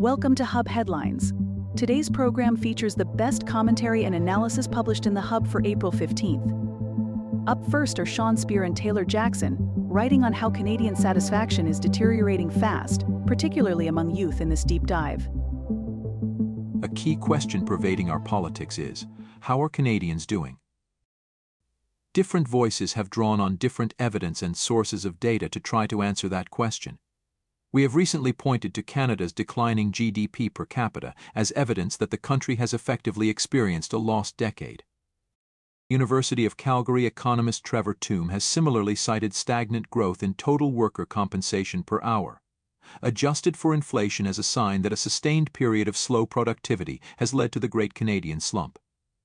Welcome to Hub Headlines. Today's program features the best commentary and analysis published in the Hub for April 15th. Up first are Sean Speer and Taylor Jackson, writing on how Canadian satisfaction is deteriorating fast, particularly among youth in this deep dive. A key question pervading our politics is, how are Canadians doing? Different voices have drawn on different evidence and sources of data to try to answer that question. We have recently pointed to Canada's declining GDP per capita as evidence that the country has effectively experienced a lost decade. University of Calgary economist Trevor Tombe has similarly cited stagnant growth in total worker compensation per hour, adjusted for inflation as a sign that a sustained period of slow productivity has led to the Great Canadian Slump.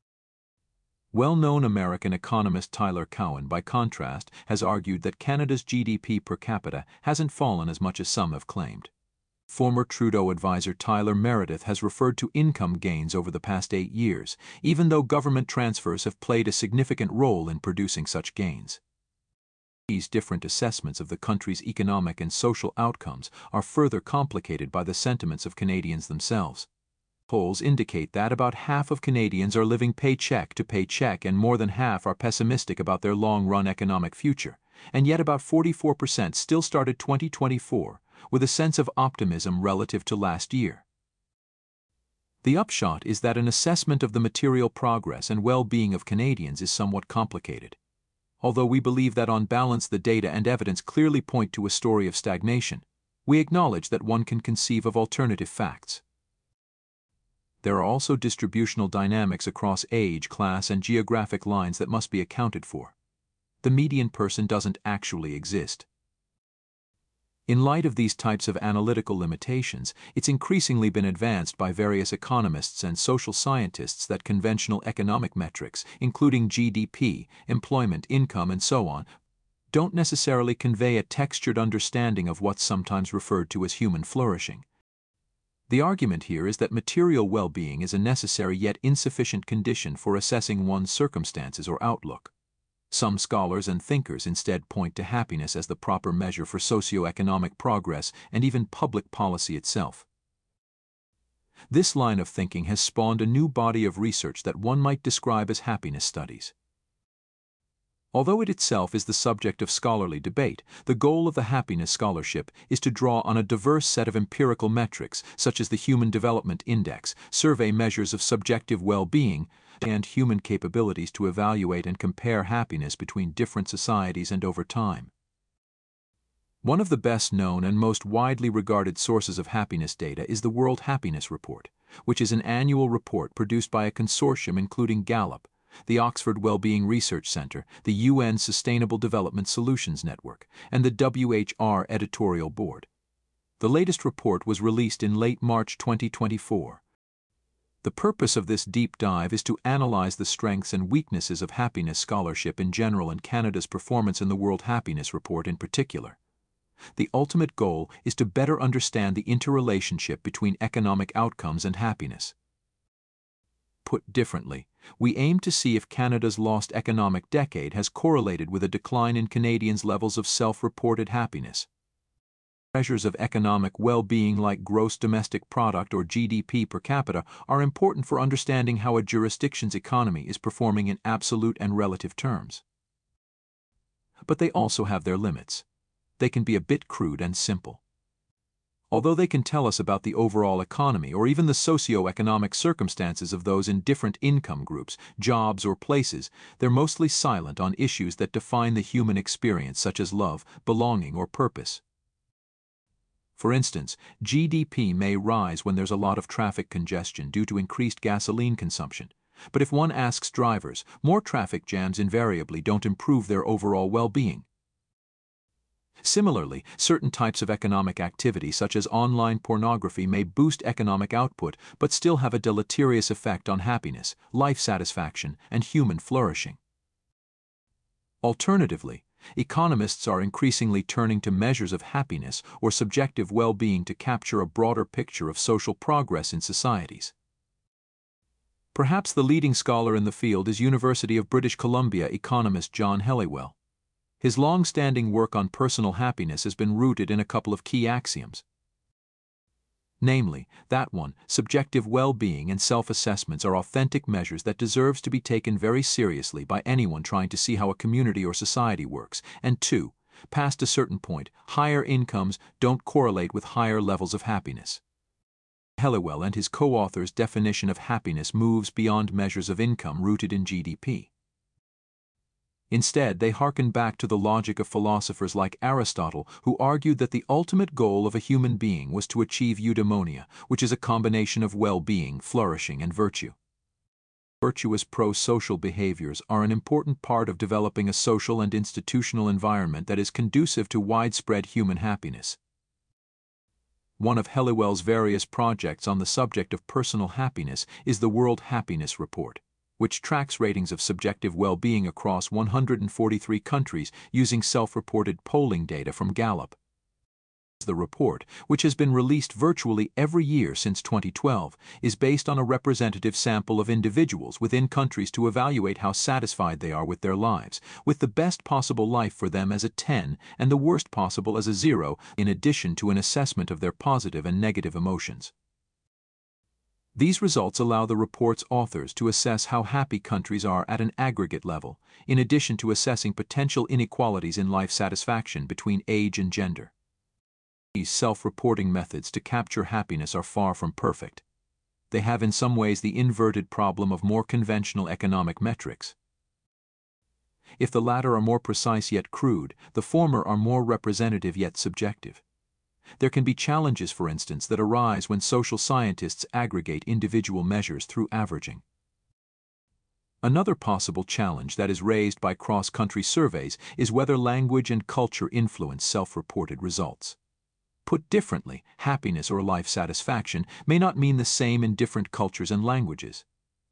Well-known American economist Tyler Cowen, by contrast, has argued that Canada's GDP per capita hasn't fallen as much as some have claimed. Former Trudeau advisor Tyler Meredith has referred to income gains over the past 8 years, even though government transfers have played a significant role in producing such gains. These different assessments of the country's economic and social outcomes are further complicated by the sentiments of Canadians themselves. Polls indicate that about half of Canadians are living paycheck to paycheck and more than half are pessimistic about their long-run economic future, and yet about 44% still started 2024 with a sense of optimism relative to last year. The upshot is that an assessment of the material progress and well-being of Canadians is somewhat complicated. Although we believe that on balance the data and evidence clearly point to a story of stagnation, we acknowledge that one can conceive of alternative facts. There are also distributional dynamics across age, class, and geographic lines that must be accounted for. The median person doesn't actually exist. In light of these types of analytical limitations, it's increasingly been advanced by various economists and social scientists that conventional economic metrics, including GDP, employment, income, and so on, don't necessarily convey a textured understanding of what's sometimes referred to as human flourishing. The argument here is that material well-being is a necessary yet insufficient condition for assessing one's circumstances or outlook. Some scholars and thinkers instead point to happiness as the proper measure for socio-economic progress and even public policy itself. This line of thinking has spawned a new body of research that one might describe as happiness studies. Although it itself is the subject of scholarly debate, the goal of the happiness scholarship is to draw on a diverse set of empirical metrics such as the Human Development Index, survey measures of subjective well-being, and human capabilities to evaluate and compare happiness between different societies and over time. One of the best-known and most widely regarded sources of happiness data is the World Happiness Report, which is an annual report produced by a consortium including Gallup, the Oxford Wellbeing Research Centre, the UN Sustainable Development Solutions Network, and the WHR Editorial Board. The latest report was released in late March 2024. The purpose of this deep dive is to analyze the strengths and weaknesses of happiness scholarship in general and Canada's performance in the World Happiness Report in particular. The ultimate goal is to better understand the interrelationship between economic outcomes and happiness. Put differently, we aim to see if Canada's lost economic decade has correlated with a decline in Canadians' levels of self-reported happiness. Measures of economic well-being like gross domestic product or GDP per capita are important for understanding how a jurisdiction's economy is performing in absolute and relative terms. But they also have their limits. They can be a bit crude and simple. Although they can tell us about the overall economy or even the socio-economic circumstances of those in different income groups, jobs, or places, they're mostly silent on issues that define the human experience such as love, belonging, or purpose. For instance, GDP may rise when there's a lot of traffic congestion due to increased gasoline consumption. But if one asks drivers, more traffic jams invariably don't improve their overall well-being. Similarly, certain types of economic activity such as online pornography may boost economic output but still have a deleterious effect on happiness, life satisfaction, and human flourishing. Alternatively, economists are increasingly turning to measures of happiness or subjective well-being to capture a broader picture of social progress in societies. Perhaps the leading scholar in the field is University of British Columbia economist John Helliwell. His long-standing work on personal happiness has been rooted in a couple of key axioms. Namely, that one, subjective well-being and self-assessments are authentic measures that deserves to be taken very seriously by anyone trying to see how a community or society works, and two, past a certain point, higher incomes don't correlate with higher levels of happiness. Helliwell and his co-authors' definition of happiness moves beyond measures of income rooted in GDP. Instead, they hearken back to the logic of philosophers like Aristotle, who argued that the ultimate goal of a human being was to achieve eudaimonia, which is a combination of well-being, flourishing, and virtue. Virtuous pro-social behaviors are an important part of developing a social and institutional environment that is conducive to widespread human happiness. One of Helliwell's various projects on the subject of personal happiness is the World Happiness Report, which tracks ratings of subjective well-being across 143 countries using self-reported polling data from Gallup. The report, which has been released virtually every year since 2012, is based on a representative sample of individuals within countries to evaluate how satisfied they are with their lives, with the best possible life for them as a 10 and the worst possible as a 0, in addition to an assessment of their positive and negative emotions. These results allow the report's authors to assess how happy countries are at an aggregate level, in addition to assessing potential inequalities in life satisfaction between age and gender. These self-reporting methods to capture happiness are far from perfect. They have in some ways the inverted problem of more conventional economic metrics. If the latter are more precise yet crude, the former are more representative yet subjective. There can be challenges, for instance, that arise when social scientists aggregate individual measures through averaging. Another possible challenge that is raised by cross-country surveys is whether language and culture influence self-reported results. Put differently, happiness or life satisfaction may not mean the same in different cultures and languages.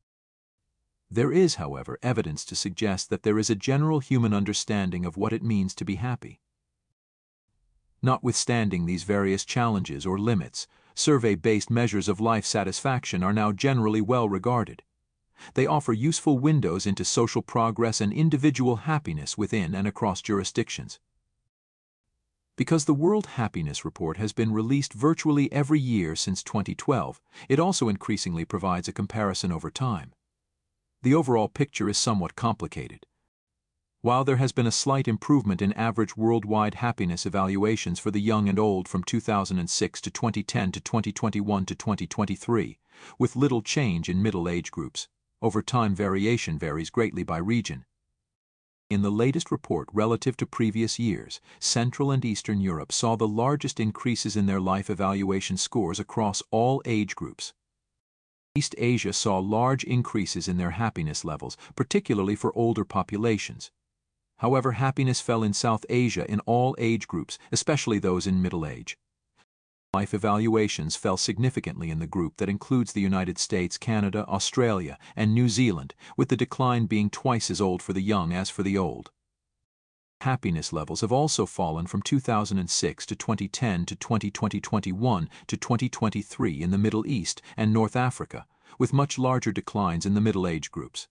There is, however, evidence to suggest that there is a general human understanding of what it means to be happy. Notwithstanding these various challenges or limits, survey-based measures of life satisfaction are now generally well regarded. They offer useful windows into social progress and individual happiness within and across jurisdictions. Because the World Happiness Report has been released virtually every year since 2012, it also increasingly provides a comparison over time. The overall picture is somewhat complicated. While there has been a slight improvement in average worldwide happiness evaluations for the young and old from 2006 to 2010 to 2021 to 2023, with little change in middle age groups, over time variation varies greatly by region. In the latest report relative to previous years, Central and Eastern Europe saw the largest increases in their life evaluation scores across all age groups. East Asia saw large increases in their happiness levels, particularly for older populations. However, happiness fell in South Asia in all age groups, especially those in middle age. Life evaluations fell significantly in the group that includes the United States, Canada, Australia, and New Zealand, with the decline being twice as old for the young as for the old. Happiness levels have also fallen from 2006 to 2010 to 2021 to 2023 in the Middle East and North Africa, with much larger declines in the middle age groups.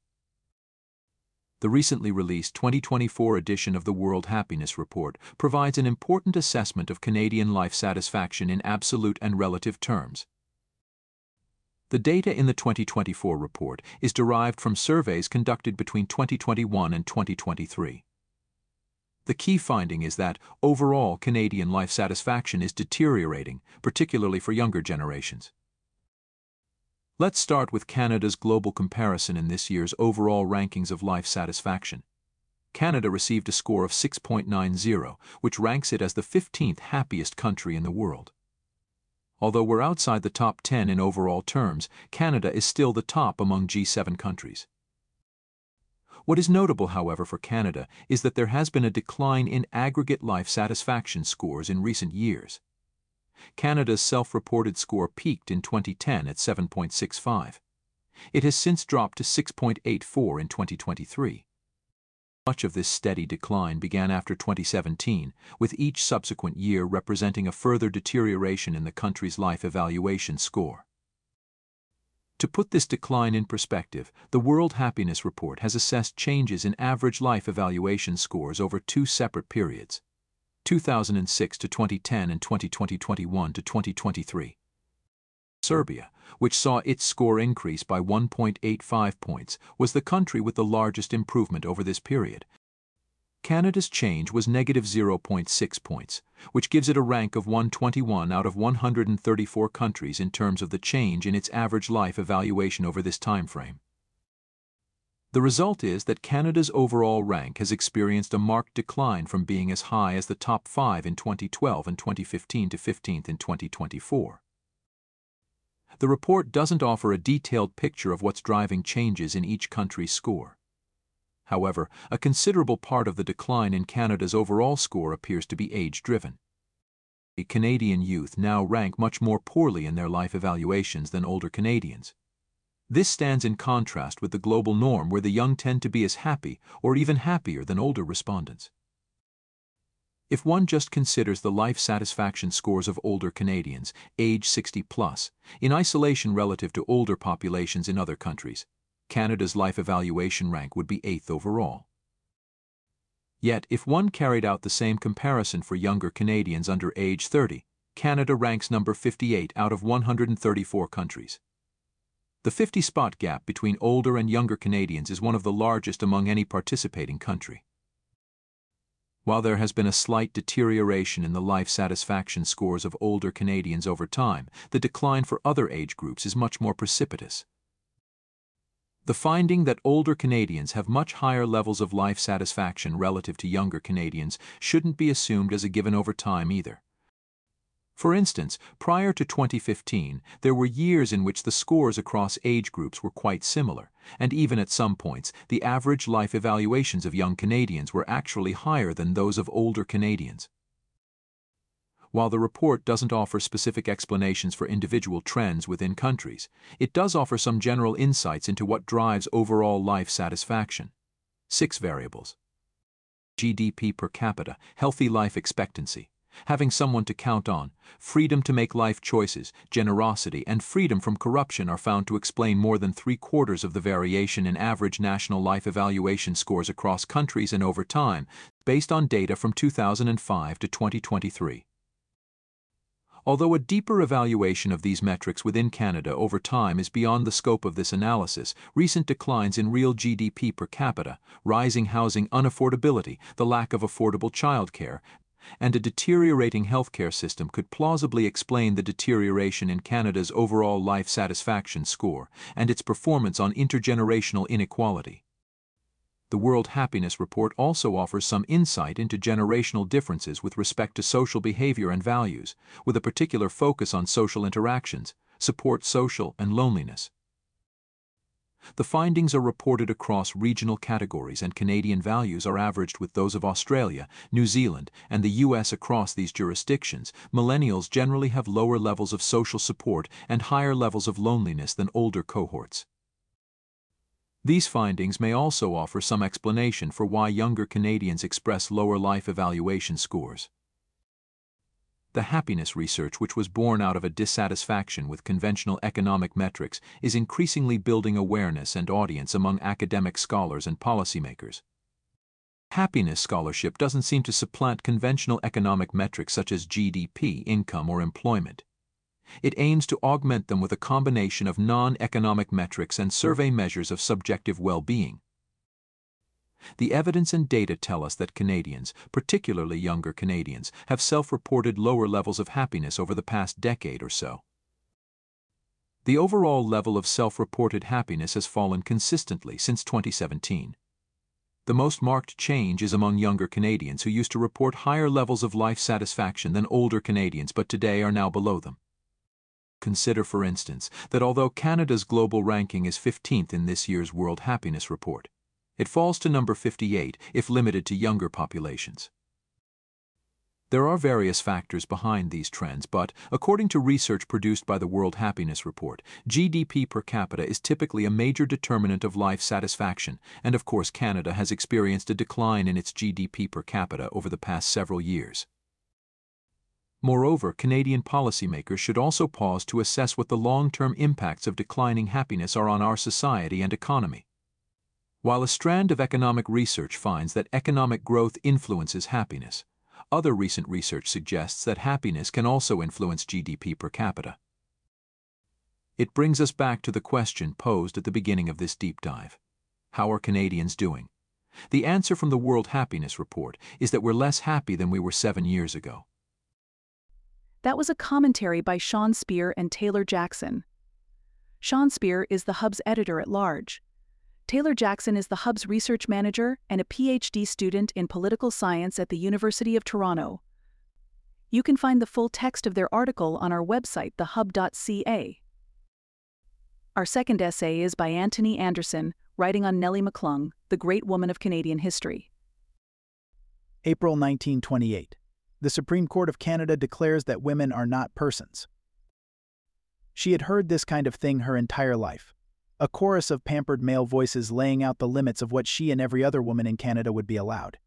The recently released 2024 edition of the World Happiness Report provides an important assessment of Canadian life satisfaction in absolute and relative terms. The data in the 2024 report is derived from surveys conducted between 2021 and 2023. The key finding is that, overall, Canadian life satisfaction is deteriorating, particularly for younger generations. Let's start with Canada's global comparison in this year's overall rankings of life satisfaction. Canada received a score of 6.90, which ranks it as the 15th happiest country in the world. Although we're outside the top 10 in overall terms, Canada is still the top among G7 countries. What is notable, however, for Canada is that there has been a decline in aggregate life satisfaction scores in recent years. Canada's self-reported score peaked in 2010 at 7.65. It has since dropped to 6.84 in 2023. Much of this steady decline began after 2017, with each subsequent year representing a further deterioration in the country's life evaluation score. To put this decline in perspective, the World Happiness Report has assessed changes in average life evaluation scores over two separate periods: 2006 to 2010 and 2020-21 to 2023. Serbia, which saw its score increase by 1.85 points, was the country with the largest improvement over this period. Canada's change was negative 0.6 points, which gives it a rank of 121 out of 134 countries in terms of the change in its average life evaluation over this time frame. The result is that Canada's overall rank has experienced a marked decline from being as high as the top 5 in 2012 and 2015 to 15th in 2024. The report doesn't offer a detailed picture of what's driving changes in each country's score. However, a considerable part of the decline in Canada's overall score appears to be age-driven. Canadian youth now rank much more poorly in their life evaluations than older Canadians. This stands in contrast with the global norm where the young tend to be as happy or even happier than older respondents. If one just considers the life satisfaction scores of older Canadians, age 60 plus, in isolation relative to older populations in other countries, Canada's life evaluation rank would be 8th overall. Yet, if one carried out the same comparison for younger Canadians under age 30, Canada ranks number 58 out of 134 countries. The 50-spot gap between older and younger Canadians is one of the largest among any participating country. While there has been a slight deterioration in the life satisfaction scores of older Canadians over time, the decline for other age groups is much more precipitous. The finding that older Canadians have much higher levels of life satisfaction relative to younger Canadians shouldn't be assumed as a given over time either. For instance, prior to 2015, there were years in which the scores across age groups were quite similar, and even at some points, the average life evaluations of young Canadians were actually higher than those of older Canadians. While the report doesn't offer specific explanations for individual trends within countries, it does offer some general insights into what drives overall life satisfaction. 6 variables. GDP per capita, healthy life expectancy, having someone to count on, freedom to make life choices, generosity, and freedom from corruption are found to explain more than 3/4 of the variation in average national life evaluation scores across countries and over time, based on data from 2005 to 2023. Although a deeper evaluation of these metrics within Canada over time is beyond the scope of this analysis, recent declines in real GDP per capita, rising housing unaffordability, the lack of affordable childcare, and a deteriorating healthcare system could plausibly explain the deterioration in Canada's overall life satisfaction score and its performance on intergenerational inequality. The World Happiness Report also offers some insight into generational differences with respect to social behavior and values, with a particular focus on social interactions, support social, and loneliness. The findings are reported across regional categories, and Canadian values are averaged with those of Australia, New Zealand, and the US. Across these jurisdictions, millennials generally have lower levels of social support and higher levels of loneliness than older cohorts. These findings may also offer some explanation for why younger Canadians express lower life evaluation scores. The happiness research, which was born out of a dissatisfaction with conventional economic metrics, is increasingly building awareness and audience among academic scholars and policymakers. Happiness scholarship doesn't seem to supplant conventional economic metrics such as GDP, income, or employment. It aims to augment them with a combination of non-economic metrics and survey measures of subjective well-being. The evidence and data tell us that Canadians, particularly younger Canadians, have self-reported lower levels of happiness over the past decade or so. The overall level of self-reported happiness has fallen consistently since 2017. The most marked change is among younger Canadians who used to report higher levels of life satisfaction than older Canadians but today are now below them. Consider, for instance, that although Canada's global ranking is 15th in this year's World Happiness Report, it falls to number 58 if limited to younger populations. There are various factors behind these trends, but, according to research produced by the World Happiness Report, GDP per capita is typically a major determinant of life satisfaction, and of course Canada has experienced a decline in its GDP per capita over the past several years. Moreover, Canadian policymakers should also pause to assess what the long-term impacts of declining happiness are on our society and economy. While a strand of economic research finds that economic growth influences happiness, other recent research suggests that happiness can also influence GDP per capita. It brings us back to the question posed at the beginning of this deep dive. How are Canadians doing? The answer from the World Happiness Report is that we're less happy than we were 7 years ago. That was a commentary by Sean Speer and Taylor Jackson. Sean Speer is the Hub's editor-at-large. Taylor Jackson is the Hub's research manager and a PhD student in political science at the University of Toronto. You can find the full text of their article on our website, thehub.ca. Our second essay is by Anthony Anderson, writing on Nellie McClung, the great woman of Canadian history. April 1928. The Supreme Court of Canada declares that women are not persons. She had heard this kind of thing her entire life. A chorus of pampered male voices laying out the limits of what she and every other woman in Canada would be allowed.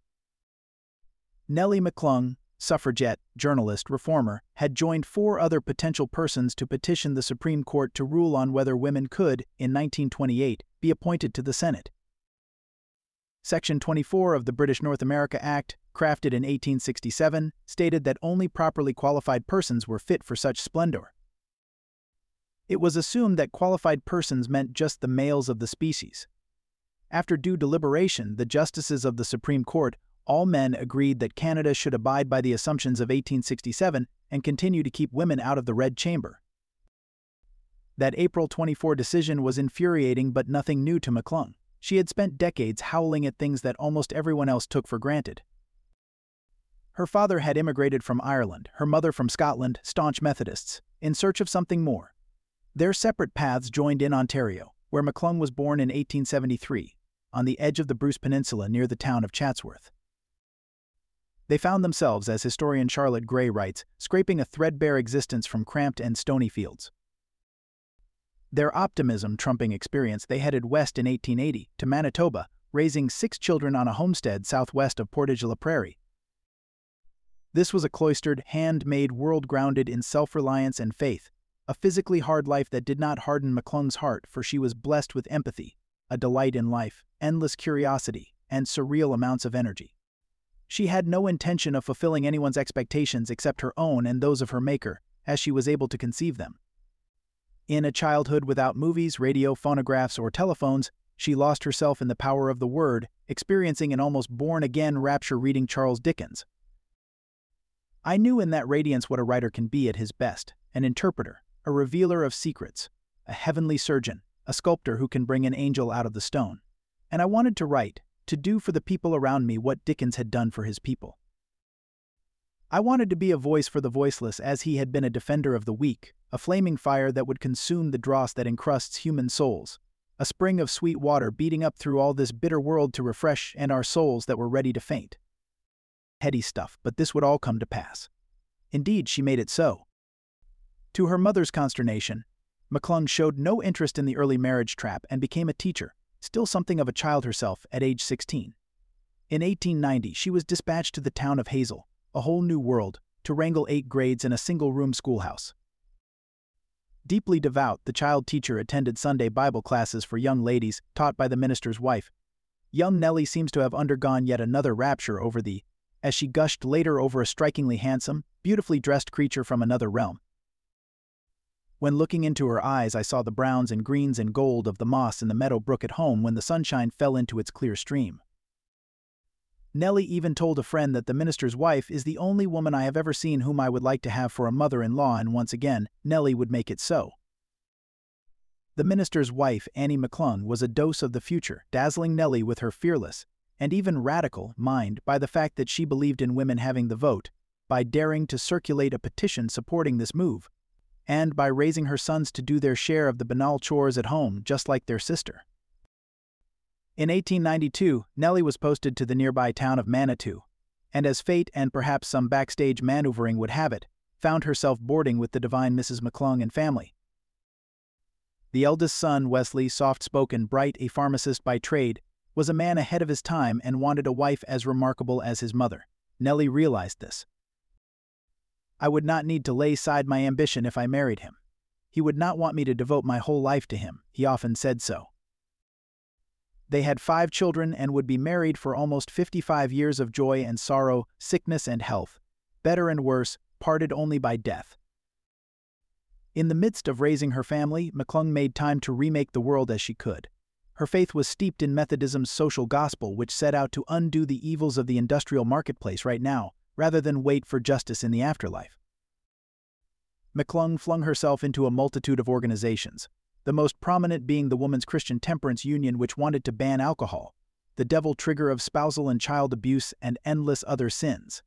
Nellie McClung, suffragette, journalist, reformer, had joined 4 other potential persons to petition the Supreme Court to rule on whether women could, in 1928, be appointed to the Senate. Section 24 of the British North America Act, crafted in 1867, stated that only properly qualified persons were fit for such splendor. It was assumed that qualified persons meant just the males of the species. After due deliberation, the justices of the Supreme Court, all men, agreed that Canada should abide by the assumptions of 1867 and continue to keep women out of the Red Chamber. That April 24 decision was infuriating but nothing new to McClung. She had spent decades howling at things that almost everyone else took for granted. Her father had immigrated from Ireland, her mother from Scotland, staunch Methodists, in search of something more. Their separate paths joined in Ontario, where McClung was born in 1873, on the edge of the Bruce Peninsula near the town of Chatsworth. They found themselves, as historian Charlotte Gray writes, scraping a threadbare existence from cramped and stony fields. Their optimism trumping experience, they headed west in 1880 to Manitoba, raising 6 children on a homestead southwest of Portage la Prairie. This was a cloistered, hand-made world grounded in self-reliance and faith, a physically hard life that did not harden McClung's heart, for she was blessed with empathy, a delight in life, endless curiosity, and surreal amounts of energy. She had no intention of fulfilling anyone's expectations except her own and those of her maker, as she was able to conceive them. In a childhood without movies, radio, phonographs, or telephones, she lost herself in the power of the word, experiencing an almost born-again rapture reading Charles Dickens. I knew in that radiance what a writer can be at his best, an interpreter, a revealer of secrets, a heavenly surgeon, a sculptor who can bring an angel out of the stone. And I wanted to write, to do for the people around me what Dickens had done for his people. I wanted to be a voice for the voiceless, as he had been a defender of the weak, a flaming fire that would consume the dross that encrusts human souls, a spring of sweet water beating up through all this bitter world to refresh and our souls that were ready to faint. Heady stuff, but this would all come to pass. Indeed, she made it so. To her mother's consternation, McClung showed no interest in the early marriage trap and became a teacher, still something of a child herself, at age 16. In 1890, she was dispatched to the town of Hazel, a whole new world, to wrangle 8 grades in a single-room schoolhouse. Deeply devout, the child teacher attended Sunday Bible classes for young ladies, taught by the minister's wife. Young Nellie seems to have undergone yet another rapture over the, as she gushed later over a strikingly handsome, beautifully dressed creature from another realm. When looking into her eyes, I saw the browns and greens and gold of the moss in the meadow brook at home when the sunshine fell into its clear stream. Nellie even told a friend that the minister's wife is the only woman I have ever seen whom I would like to have for a mother-in-law, and once again, Nellie would make it so. The minister's wife, Annie McClung, was a dose of the future, dazzling Nellie with her fearless, and even radical, mind by the fact that she believed in women having the vote, by daring to circulate a petition supporting this move, and by raising her sons to do their share of the banal chores at home, just like their sister. In 1892, Nellie was posted to the nearby town of Manitou, and as fate and perhaps some backstage maneuvering would have it, found herself boarding with the divine Mrs. McClung and family. The eldest son, Wesley, soft-spoken, bright, a pharmacist by trade, was a man ahead of his time and wanted a wife as remarkable as his mother. Nellie realized this. I would not need to lay aside my ambition if I married him. He would not want me to devote my whole life to him, he often said so. They had 5 children and would be married for almost 55 years of joy and sorrow, sickness and health, better and worse, parted only by death. In the midst of raising her family, McClung made time to remake the world as she could. Her faith was steeped in Methodism's social gospel, which set out to undo the evils of the industrial marketplace right now, rather than wait for justice in the afterlife. McClung flung herself into a multitude of organizations, the most prominent being the Women's Christian Temperance Union, which wanted to ban alcohol, the devil trigger of spousal and child abuse, and endless other sins.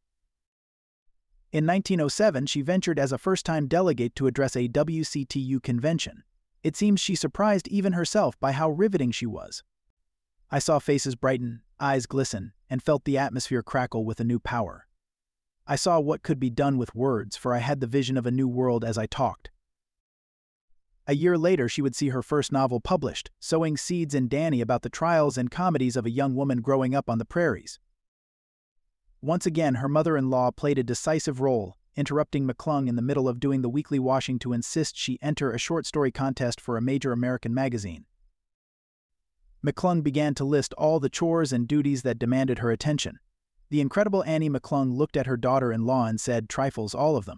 In 1907, she ventured as a first-time delegate to address a WCTU convention. It seems she surprised even herself by how riveting she was. I saw faces brighten, eyes glisten, and felt the atmosphere crackle with a new power. I saw what could be done with words, for I had the vision of a new world as I talked. A year later, she would see her first novel published, Sowing Seeds in Danny, about the trials and comedies of a young woman growing up on the prairies. Once again, her mother-in-law played a decisive role, interrupting McClung in the middle of doing the weekly washing to insist she enter a short story contest for a major American magazine. McClung began to list all the chores and duties that demanded her attention. The incredible Annie McClung looked at her daughter-in-law and said, "Trifles, all of them.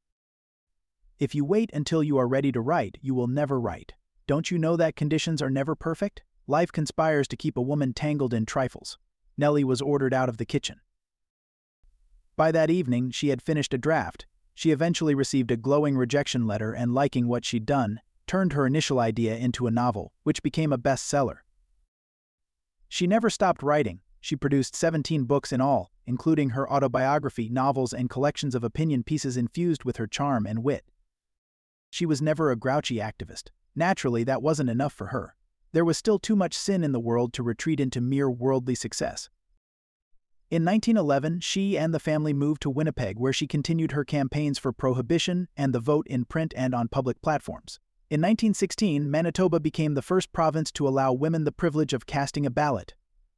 If you wait until you are ready to write, you will never write. Don't you know that conditions are never perfect? Life conspires to keep a woman tangled in trifles." Nellie was ordered out of the kitchen. By that evening, she had finished a draft. She eventually received a glowing rejection letter and, liking what she'd done, turned her initial idea into a novel, which became a bestseller. She never stopped writing. She produced 17 books in all, including her autobiography, novels, and collections of opinion pieces infused with her charm and wit. She was never a grouchy activist. Naturally, that wasn't enough for her. There was still too much sin in the world to retreat into mere worldly success. In 1911, she and the family moved to Winnipeg, where she continued her campaigns for prohibition and the vote in print and on public platforms. In 1916, Manitoba became the first province to allow women the privilege of casting a ballot.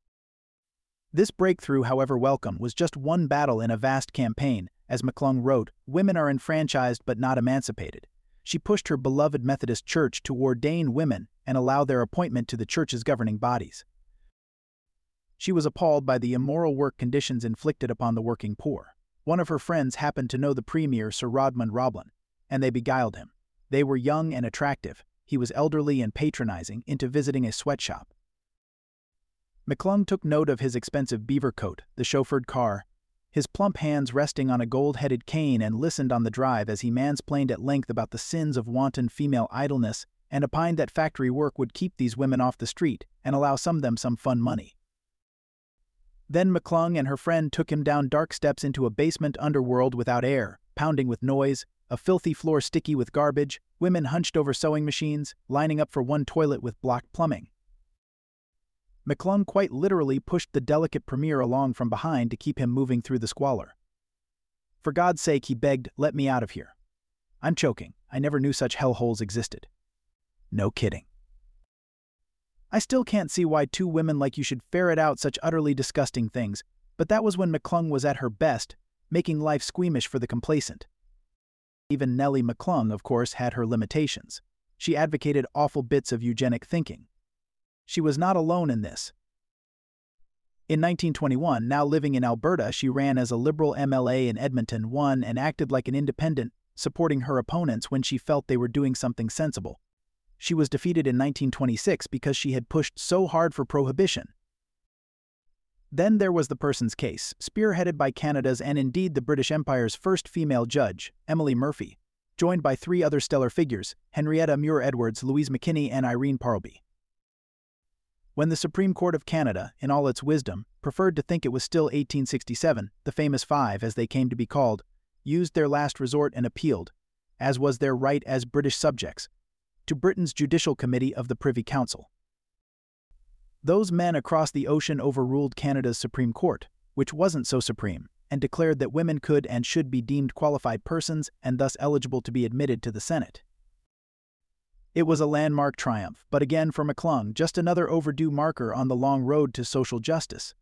This breakthrough, however welcome, was just one battle in a vast campaign. As McClung wrote, "Women are enfranchised but not emancipated." She pushed her beloved Methodist Church to ordain women and allow their appointment to the church's governing bodies. She was appalled by the immoral work conditions inflicted upon the working poor. One of her friends happened to know the premier, Sir Rodmond Roblin, and they beguiled him. They were young and attractive. He was elderly and patronizing, into visiting a sweatshop. McClung took note of his expensive beaver coat, the chauffeured car, his plump hands resting on a gold-headed cane, and listened on the drive as he mansplained at length about the sins of wanton female idleness and opined that factory work would keep these women off the street and allow them some fun money. Then McClung and her friend took him down dark steps into a basement underworld without air, pounding with noise, a filthy floor sticky with garbage, women hunched over sewing machines, lining up for one toilet with blocked plumbing. McClung quite literally pushed the delicate premier along from behind to keep him moving through the squalor. For God's sake, he begged, "Let me out of here. I'm choking. I never knew such hellholes existed." No kidding. I still can't see why two women like you should ferret out such utterly disgusting things, but that was when McClung was at her best, making life squeamish for the complacent. Even Nellie McClung, of course, had her limitations. She advocated awful bits of eugenic thinking. She was not alone in this. In 1921, now living in Alberta, she ran as a Liberal MLA in Edmonton, won, and acted like an independent, supporting her opponents when she felt they were doing something sensible. She was defeated in 1926 because she had pushed so hard for prohibition. Then there was the Persons case, spearheaded by Canada's and indeed the British Empire's first female judge, Emily Murphy, joined by three other stellar figures, Henrietta Muir-Edwards, Louise McKinney, and Irene Parlby. When the Supreme Court of Canada, in all its wisdom, preferred to think it was still 1867, the famous Five, as they came to be called, used their last resort and appealed, as was their right as British subjects, to Britain's Judicial Committee of the Privy Council. Those men across the ocean overruled Canada's Supreme Court, which wasn't so supreme, and declared that women could and should be deemed qualified persons and thus eligible to be admitted to the Senate. It was a landmark triumph, but again for McClung, just another overdue marker on the long road to social justice.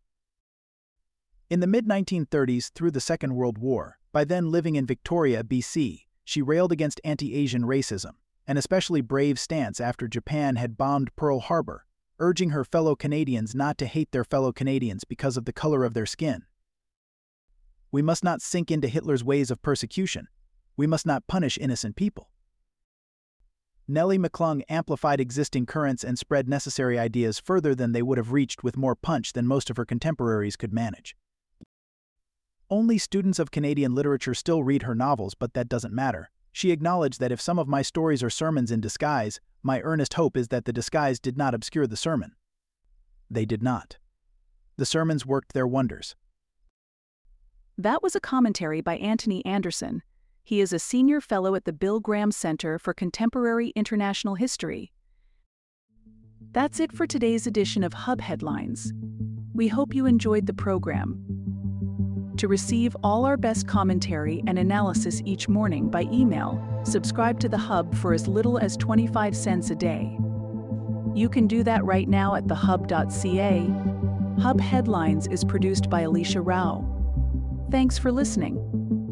In the mid-1930s, through the Second World War, by then living in Victoria, BC, she railed against anti-Asian racism, an especially brave stance after Japan had bombed Pearl Harbor, urging her fellow Canadians not to hate their fellow Canadians because of the color of their skin. "We must not sink into Hitler's ways of persecution. We must not punish innocent people." Nellie McClung amplified existing currents and spread necessary ideas further than they would have reached with more punch than most of her contemporaries could manage. Only students of Canadian literature still read her novels, but that doesn't matter. She acknowledged that if some of my stories are sermons in disguise, my earnest hope is that the disguise did not obscure the sermon. They did not. The sermons worked their wonders. That was a commentary by Anthony Anderson. He is a senior fellow at the Bill Graham Center for Contemporary International History. That's it for today's edition of Hub Headlines. We hope you enjoyed the program. To receive all our best commentary and analysis each morning by email, subscribe to the Hub for as little as 25 cents a day. You can do that right now at thehub.ca. Hub Headlines is produced by Alicia Rao. Thanks for listening.